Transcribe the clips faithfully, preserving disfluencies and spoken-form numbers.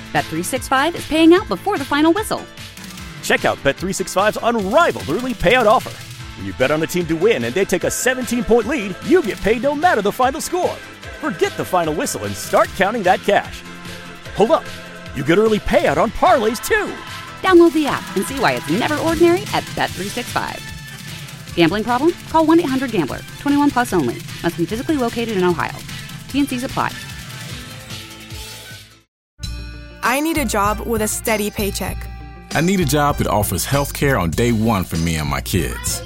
Bet three sixty-five is paying out before the final whistle. Check out Bet three sixty-five's unrivaled early payout offer. When you bet on a team to win and they take a seventeen-point lead, you get paid no matter the final score. Forget the final whistle and start counting that cash. Hold up. You get early payout on parlays, too. Download the app and see why it's never ordinary at Bet three sixty-five. Gambling problem? Call one eight hundred gambler. twenty-one plus only. Must be physically located in Ohio. T and C's apply. I need a job with a steady paycheck. I need a job that offers health care on day one for me and my kids.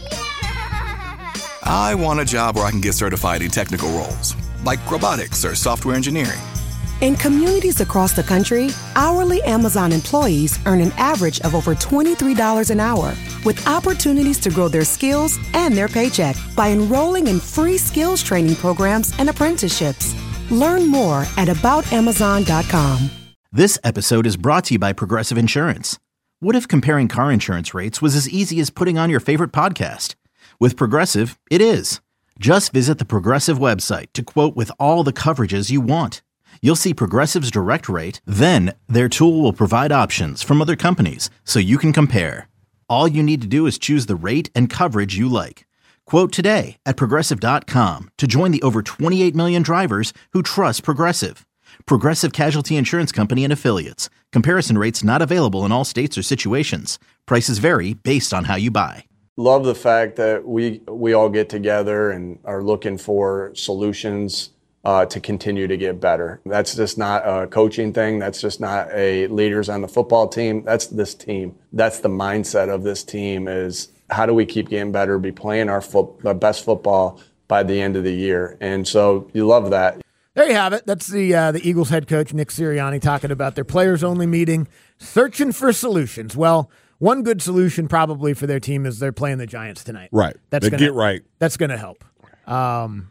I want a job where I can get certified in technical roles, like robotics or software engineering. In communities across the country, hourly Amazon employees earn an average of over twenty-three dollars an hour, with opportunities to grow their skills and their paycheck by enrolling in free skills training programs and apprenticeships. Learn more at about amazon dot com. This episode is brought to you by Progressive Insurance. What if comparing car insurance rates was as easy as putting on your favorite podcast? With Progressive, it is. Just visit the Progressive website to quote with all the coverages you want. You'll see Progressive's direct rate, then their tool will provide options from other companies so you can compare. All you need to do is choose the rate and coverage you like. Quote today at progressive dot com to join the over twenty-eight million drivers who trust Progressive. Progressive Casualty Insurance Company and Affiliates. Comparison rates not available in all states or situations. Prices vary based on how you buy. Love the fact that we we all get together and are looking for solutions uh, to continue to get better. That's just not a coaching thing. That's just not a leaders on the football team. That's this team. That's the mindset of this team is how do we keep getting better, be playing our, foot, our best football by the end of the year. And so you love that. There you have it. That's the uh, the Eagles head coach, Nick Sirianni, talking about their players-only meeting, searching for solutions. Well, one good solution probably for their team is they're playing the Giants tonight. Right. That's they gonna, get right. That's going to help. Um,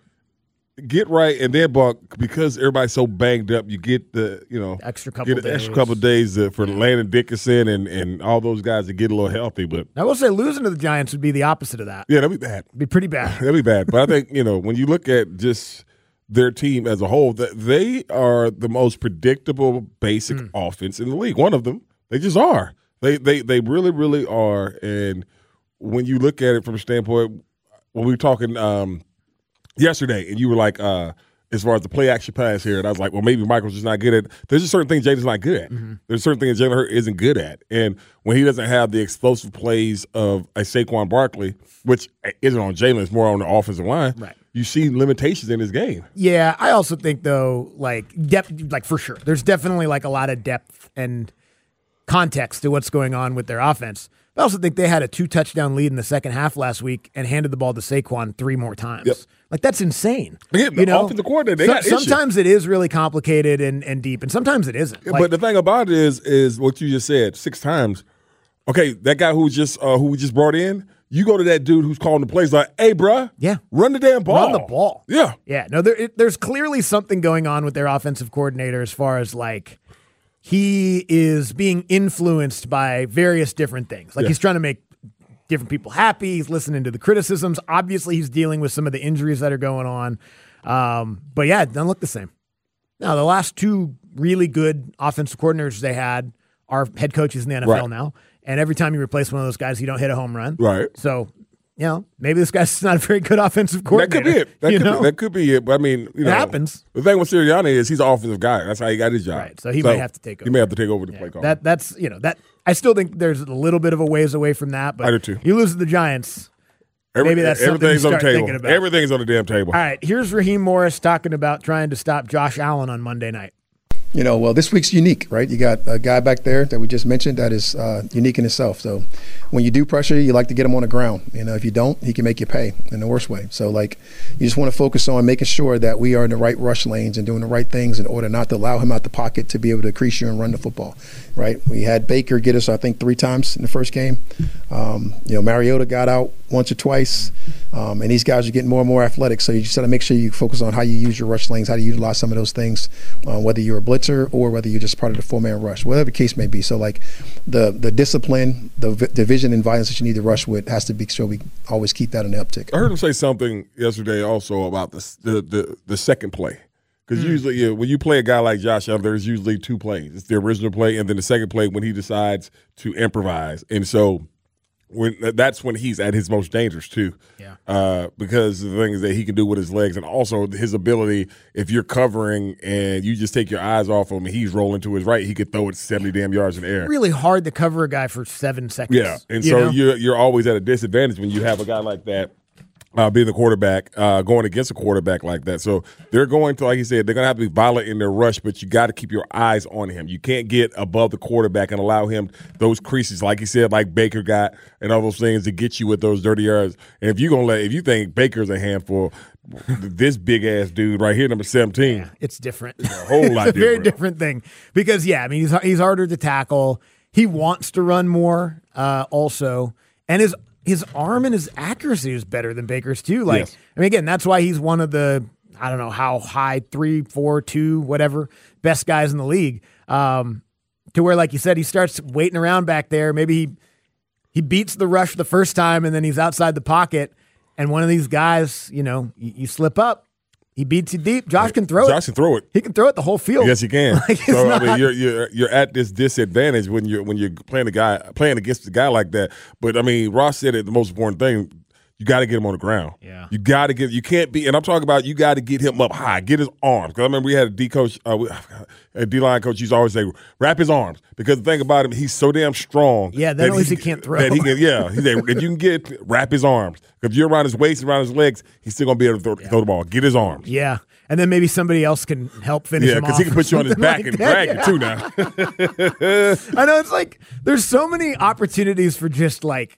get right, and then, Buck, because everybody's so banged up, you get the you know extra couple get days. an extra couple of days uh, for Landon Dickerson and, and all those guys to get a little healthy. But I will say losing to the Giants would be the opposite of that. Yeah, that'd be bad. It'd be pretty bad. That'd be bad. But I think you know when you look at just their team as a whole, that they are the most predictable, basic mm. offense in the league. One of them, they just are. They they they really really are. And when you look at it from a standpoint, when we were talking um, yesterday, and you were like, uh, as far as the play action pass here, and I was like, well, maybe Michael's just not good at. There's just certain things Jaden's not good at. Mm-hmm. There's certain things Jalen Hurts isn't good at, and when he doesn't have the explosive plays of a Saquon Barkley, which isn't on Jalen, it's more on the offensive line. Right. You see limitations in his game. Yeah, I also think though, like depth, like for sure, there's definitely like a lot of depth and context to what's going on with their offense. But I also think they had a two touchdown lead in the second half last week and handed the ball to Saquon three more times. Yep. Like that's insane. Yeah, you know, offensive coordinator, they so, got sometimes issues. it is really complicated and, and deep, and sometimes it isn't. Yeah, like, but the thing about it is, is what you just said six times. Okay, that guy who just uh, who we just brought in. You go to that dude who's calling the plays like, hey, bruh, yeah, run the damn ball. Run the ball. Yeah. Yeah. No, there, it, there's clearly something going on with their offensive coordinator as far as like he is being influenced by various different things. Like yeah. he's trying to make different people happy. He's listening to the criticisms. Obviously, he's dealing with some of the injuries that are going on. Um, but yeah, it doesn't look the same. Now, the last two really good offensive coordinators they had are head coaches in the N F L right. now. And every time you replace one of those guys, you don't hit a home run. Right. So, you know, maybe this guy's not a very good offensive coordinator. That could be it. That, you could, know? be, that could be it. But, I mean, you know. It happens. The thing with Sirianni is he's an offensive guy. That's how he got his job. Right. So he so may have to take over. He may have to take over the yeah. play call. That, that's, you know, that I still think there's a little bit of a ways away from that. But I do too. You lose to the Giants. Every, maybe that's something you start on the table. thinking about. Everything's on the damn table. All right. Here's Raheem Morris talking about trying to stop Josh Allen on Monday night. You know, well, this week's unique, right? You got a guy back there that we just mentioned that is uh, unique in itself. So when you do pressure, you like to get him on the ground. You know, if you don't, he can make you pay in the worst way. So, like, you just want to focus on making sure that we are in the right rush lanes and doing the right things in order not to allow him out the pocket to be able to crease you and run the football, right? We had Baker get us, I think, three times in the first game. Um, you know, Mariota got out once or twice. Um, and these guys are getting more and more athletic. So you just got to make sure you focus on how you use your rush lanes, how to utilize some of those things, uh, whether you're a blitzer or whether you're just part of the four-man rush, whatever the case may be. So, like, the the discipline, the, the vision and violence that you need to rush with has to be so we always keep that in the uptick. I heard him say something yesterday also about the the, the, the second play. Because mm. usually, yeah, when you play a guy like Josh Allen, there's usually two plays. It's the original play, and then the second play when he decides to improvise. And so when that's when he's at his most dangerous too. Yeah. Uh, because the thing is that he can do with his legs, and also his ability. If you're covering and you just take your eyes off him, and he's rolling to his right, he could throw it seventy damn yards in the air. Really hard to cover a guy for seven seconds. Yeah, and you so know? you're you're always at a disadvantage when you have a guy like that. Uh, being the quarterback, uh, going against a quarterback like that. So they're going to, like you said, they're going to have to be violent in their rush, but you got to keep your eyes on him. You can't get above the quarterback and allow him those creases, like he said, like Baker got, and all those things to get you with those dirty yards. And if you're going to let, if you think Baker's a handful, this big ass dude right here, number seventeen, yeah, it's different. It's a whole lot it's a different. very different thing because, yeah, I mean, he's he's harder to tackle. He wants to run more, uh, also, and his. His arm and his accuracy is better than Baker's too. Like, yes. I mean, again, that's why he's one of the, I don't know how high, three, four, two, whatever, best guys in the league. Um, to where, like you said, he starts waiting around back there. Maybe he he beats the rush the first time, and then he's outside the pocket. And one of these guys, you know, you, you slip up. He beats you deep. Josh can throw Josh it. Josh can throw it. He can throw it the whole field. Yes, he can. Like, so not, I mean, you're you're you're at this disadvantage when you're when you're playing a guy playing against a guy like that. But I mean, Ross said it. The most important thing, you got to get him on the ground. Yeah, you got to get. You can't be. And I'm talking about you got to get him up high, get his arms. Because I remember we had a D coach, uh, a D line coach. Used to always say, wrap his arms. Because the thing about him, he's so damn strong. Yeah, that always he, he can't throw. That he can, yeah, he said, if you can get wrap his arms. If you're around his waist, around his legs, he's still gonna be able to throw, yeah. throw the ball. Get his arms. Yeah. And then maybe somebody else can help finish yeah, him off. Yeah, because he can put you on his back like and that. drag yeah. you too now. I know, it's like there's so many opportunities for just like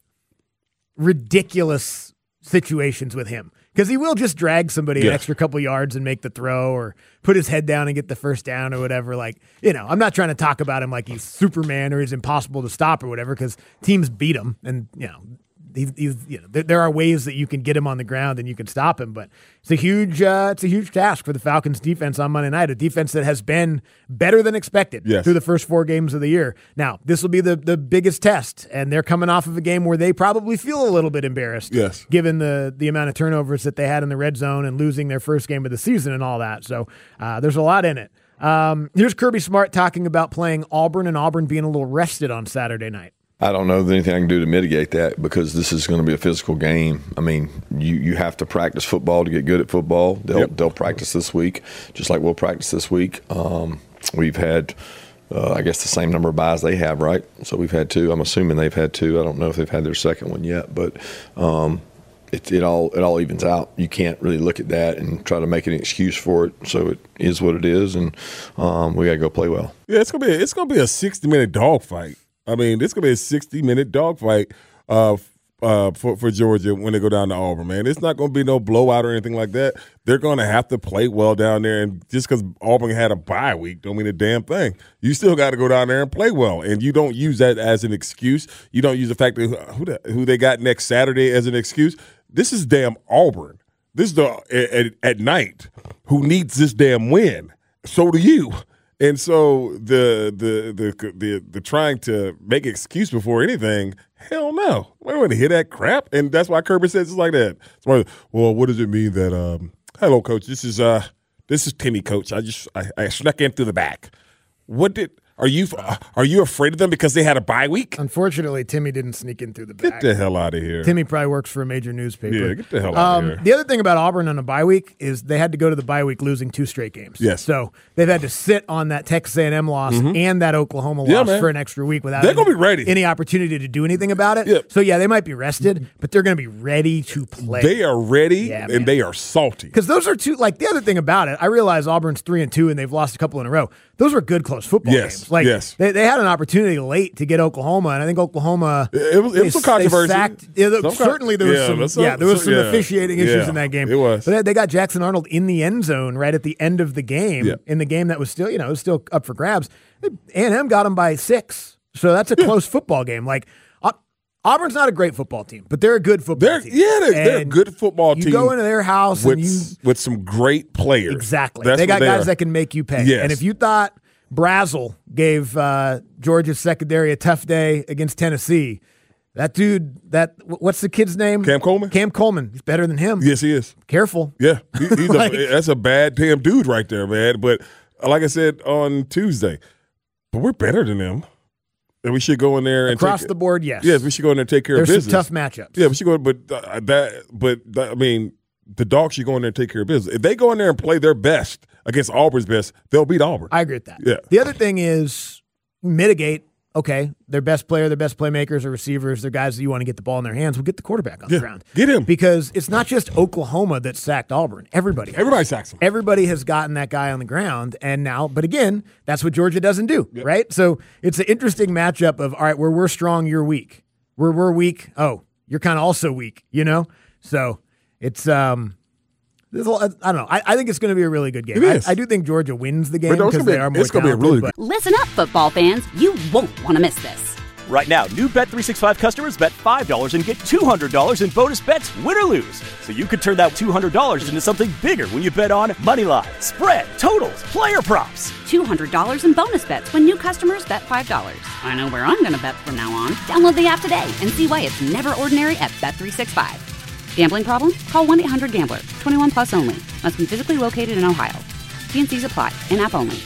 ridiculous situations with him. Because he will just drag somebody yeah. an extra couple yards and make the throw or put his head down and get the first down or whatever. Like, you know, I'm not trying to talk about him like he's Superman or he's impossible to stop or whatever because teams beat him and, you know, He's, he's, you know, there, there are ways that you can get him on the ground and you can stop him, but it's a huge, uh, it's a huge task for the Falcons defense on Monday night. A defense that has been better than expected yes. through the first four games of the year. Now, this will be the the biggest test, and they're coming off of a game where they probably feel a little bit embarrassed, yes, given the the amount of turnovers that they had in the red zone and losing their first game of the season and all that. So uh, there's a lot in it. Um, here's Kirby Smart talking about playing Auburn and Auburn being a little rested on Saturday night. I don't know if there's anything I can do to mitigate that because this is going to be a physical game. I mean, you, you have to practice football to get good at football. They'll yep. they'll practice this week, just like we'll practice this week. Um, we've had, uh, I guess, the same number of buys they have, right? So we've had two. I'm assuming they've had two. I don't know if they've had their second one yet, but um, it, it all it all evens out. You can't really look at that and try to make an excuse for it. So it is what it is, and um, we got to go play well. Yeah, it's gonna be a, it's gonna be a sixty minute dogfight. I mean, this is going to be a sixty-minute dogfight uh, uh, for, for Georgia when they go down to Auburn, man. It's not going to be no blowout or anything like that. They're going to have to play well down there, and just because Auburn had a bye week don't mean a damn thing. You still got to go down there and play well, and you don't use that as an excuse. You don't use the fact that who, the, who they got next Saturday as an excuse. This is damn Auburn. This is the at, at night who needs this damn win. So do you. And so the the the the the trying to make excuse before anything, hell no. We don't want to hear that crap. And that's why Kirby says it's like that. It's like, well, what does it mean that um hello coach, this is uh this is Timmy, coach. I just I, I snuck in through the back. What did Are you are you afraid of them because they had a bye week? Unfortunately, Timmy didn't sneak in through the back. Get the hell out of here. Timmy probably works for a major newspaper. Yeah, get the hell out um, of here. The other thing about Auburn on a bye week is they had to go to the bye week losing two straight games. Yes. So they've had to sit on that Texas A and M loss mm-hmm. and that Oklahoma yeah, loss man. for an extra week without they're any, gonna be ready. any opportunity to do anything about it. Yep. So, yeah, they might be rested, but they're going to be ready to play. They are ready, yeah, and man. they are salty. Because those are two, like, the other thing about it, I realize Auburn's three and two and they've lost a couple in a row. Those were good, close football yes. games. Like, yes. they, they had an opportunity late to get Oklahoma, and I think Oklahoma it was, it was they, some controversy. Sacked, yeah, some certainly there was yeah, some, some yeah, there was some yeah, officiating issues yeah, in that game. It was, but they, they got Jackson Arnold in the end zone right at the end of the game. Yeah. In the game that was still, you know, it was still up for grabs. A and M got them by six, so that's a close football game. Like. Auburn's not a great football team, but they're a good football they're, team. Yeah, they're, they're a good football you team. You go into their house with, and you with some great players. Exactly. That's they got they guys are. that can make you pay. Yes. And if you thought Brazzell gave uh, Georgia's secondary a tough day against Tennessee, That dude, that what's the kid's name? Cam Coleman? Cam Coleman. He's better than him. Yes, he is. Careful. Yeah, he, he's Like- a, that's a bad damn dude right there, man. But like I said on Tuesday, but we're better than them. And we should go in there and Across take, the board, yes. Yes, we should go in there and take care There's of some business. tough matchups. Yeah, we should go. But uh, that, but that, I mean, the Dogs should go in there and take care of business. If they go in there and play their best against Auburn's best, they'll beat Auburn. I agree with that. Yeah. The other thing is mitigate. Okay, their best player, their best playmakers, or receivers, they're guys that you want to get the ball in their hands. We'll get the quarterback on Yeah, the ground. get him. Because it's not just Oklahoma that sacked Auburn. Everybody has. Everybody sacks him. Everybody has gotten that guy on the ground. And now, but again, that's what Georgia doesn't do, right? So it's an interesting matchup of, all right, where we're strong, you're weak. Where we're weak, oh, you're kind of also weak, you know? So it's, um, there's a lot- I don't know. I, I think it's going to be a really good game. It is. I, I do think Georgia wins the game But no, it's because gonna be they a- are more it's gonna be a talented, really but- Listen up, football fans. You won't want to miss this. Right now, new Bet three sixty-five customers bet five dollars and get two hundred dollars in bonus bets, win or lose. So you could turn that two hundred dollars into something bigger when you bet on moneyline, spread, totals, player props. two hundred dollars in bonus bets when new customers bet five dollars. I know where I'm going to bet from now on. Download the app today and see why it's never ordinary at Bet three sixty-five. Gambling problem? Call one eight hundred gambler. twenty-one plus only. Must be physically located in Ohio. T N Cs apply. In-app only.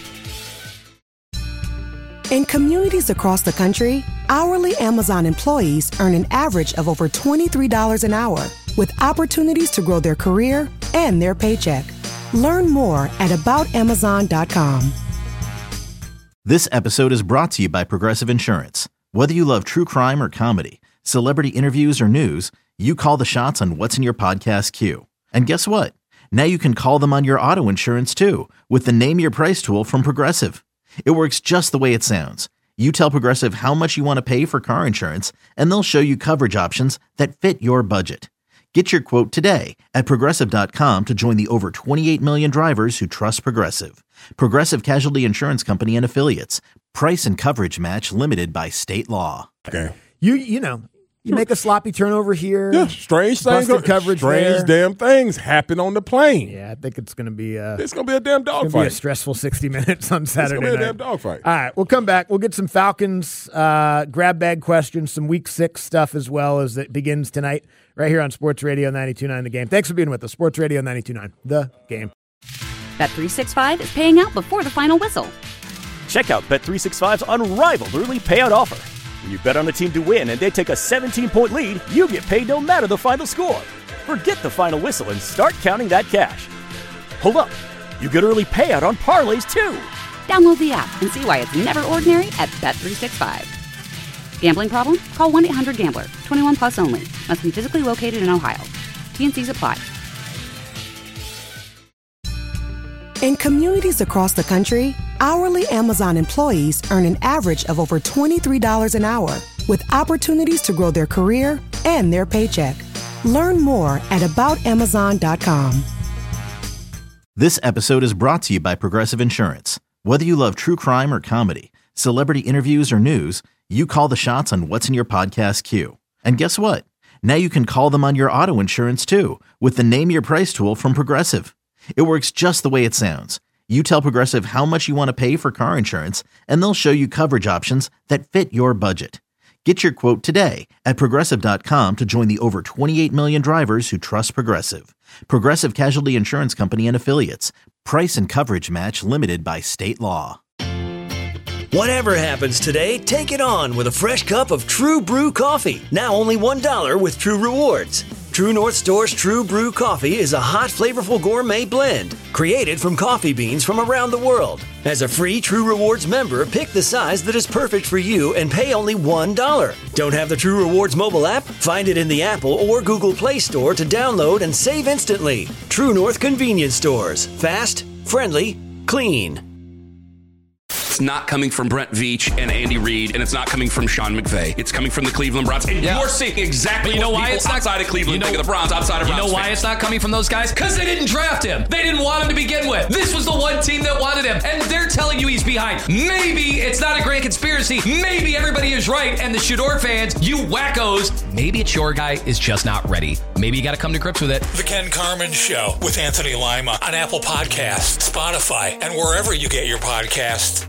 In communities across the country, hourly Amazon employees earn an average of over twenty-three dollars an hour, with opportunities to grow their career and their paycheck. Learn more at about amazon dot com. This episode is brought to you by Progressive Insurance. Whether you love true crime or comedy, celebrity interviews or news, you call the shots on what's in your podcast queue. And guess what? Now you can call them on your auto insurance too, with the Name Your Price tool from Progressive. It works just the way it sounds. You tell Progressive how much you want to pay for car insurance, and they'll show you coverage options that fit your budget. Get your quote today at Progressive dot com to join the over twenty-eight million drivers who trust Progressive. Progressive Casualty Insurance Company and Affiliates. Price and coverage match limited by state law. Okay. You you know, you make a sloppy turnover here. Yeah, strange things. Busted coverage Strange there. damn things happen on the plane. Yeah, I think it's going to be a, It's gonna be a damn it's gonna be a dogfight. stressful sixty minutes on Saturday It's gonna be a night. damn dogfight. All right, we'll come back. We'll get some Falcons uh, grab bag questions, some week six stuff as well as it begins tonight right here on Sports Radio ninety-two point nine The Game. Thanks for being with us. Sports Radio ninety-two point nine The Game. Bet three sixty-five is paying out before the final whistle. Check out Bet three sixty-five's unrivaled early payout offer. When you bet on a team to win and they take a seventeen-point lead, you get paid no matter the final score. Forget the final whistle and start counting that cash. Hold up. You get early payout on parlays too. Download the app and see why it's never ordinary at Bet three sixty-five. Gambling problem? Call one eight hundred gambler. twenty-one plus only. Must be physically located in Ohio. T N Cs apply. In communities across the country, hourly Amazon employees earn an average of over twenty-three dollars an hour, with opportunities to grow their career and their paycheck. Learn more at about amazon dot com. This episode is brought to you by Progressive Insurance. Whether you love true crime or comedy, celebrity interviews or news, you call the shots on what's in your podcast queue. And guess what? Now you can call them on your auto insurance too, with the Name Your Price tool from Progressive. It works just the way it sounds. You tell Progressive how much you want to pay for car insurance, and they'll show you coverage options that fit your budget. Get your quote today at Progressive dot com to join the over twenty-eight million drivers who trust Progressive. Progressive Casualty Insurance Company and Affiliates. Price and coverage match limited by state law. Whatever happens today, take it on with a fresh cup of True Brew coffee. Now only one dollar with True Rewards. True North Store's True Brew coffee is a hot, flavorful gourmet blend created from coffee beans from around the world. As a free True Rewards member, pick the size that is perfect for you and pay only one dollar. Don't have the True Rewards mobile app? Find it in the Apple or Google Play Store to download and save instantly. True North Convenience Stores. Fast, friendly, clean. It's not coming from Brent Veach and Andy Reid, and it's not coming from Sean McVay. It's coming from the Cleveland Browns. And Yeah. you're seeing exactly But you know what why people it's not outside of Cleveland you know, think of the Browns, outside of You Browns know why fans. it's not coming from those guys? Because they didn't draft him. They didn't want him to begin with. This was the one team that wanted him, and they're telling you he's behind. Maybe it's not a grand conspiracy. Maybe everybody is right, and the Shador fans, you wackos, maybe it's your guy is just not ready. Maybe you got to come to grips with it. The Ken Carman Show with Anthony Lima on Apple Podcasts, Spotify, and wherever you get your podcasts.